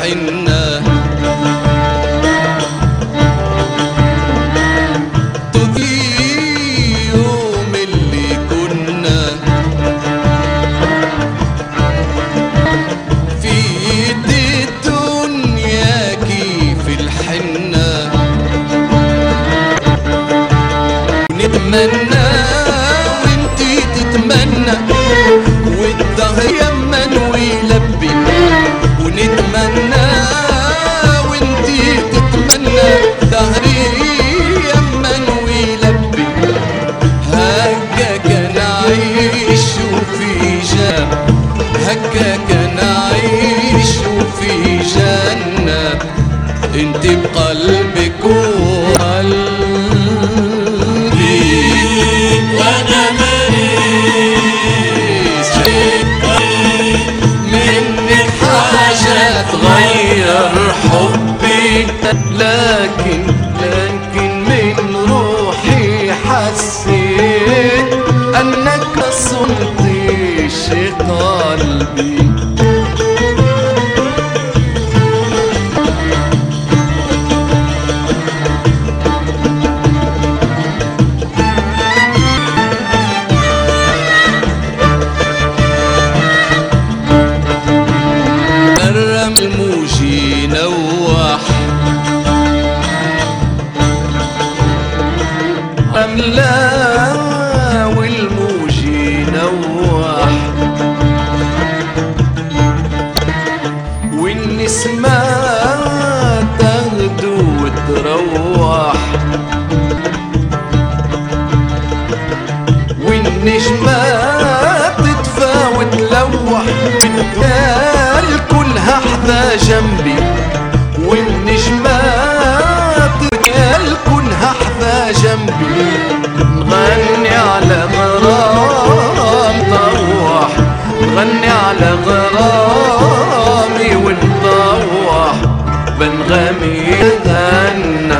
الحنة يوم اللي كنا في الدنيا كيف الحنة نتمنى وانتي تتمنى والدهر يمن ويلبي ونتمنى وانتي تتمنى دهري يمن ويلبي هكاك نعيش في جنة هكاك نعيش في جنة انت بقلبك وقلبي وانا مريض منك حاجة تغير حبي لكن من روحي حسيت انك صمتيش قلبي الموج ينوح أملا والموج ينوح والنسمة تغدو وتروح والنجمة تدفى وتلوح والدال كلها حدا جنبي والنجمات رجال كلها حدا جنبي نغني على غرام طوح نغني على غرامي ونطوح بنغمي غنى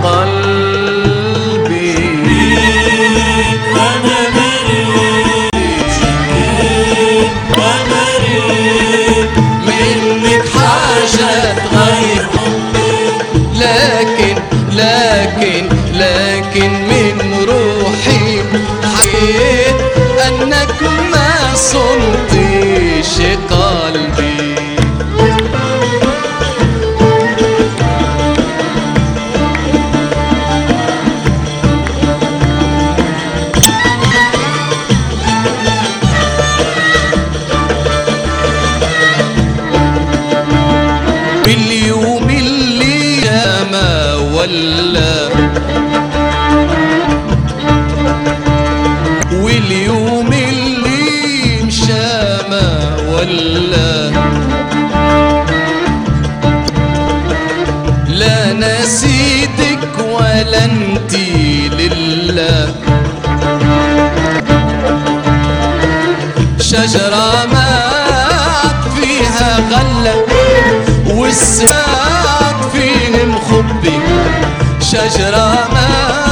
قلبي وانا مريض وانا مريض منك حاجة تغير لكن من روحي حكيت أنك ما صنتيش قلبي باليوم اللي ما ولا واليوم اللي مشى ما ولا لا نسيتك ولا انتي لله شجرة ما فيها غلة والساق فيه مخبي شجرة ما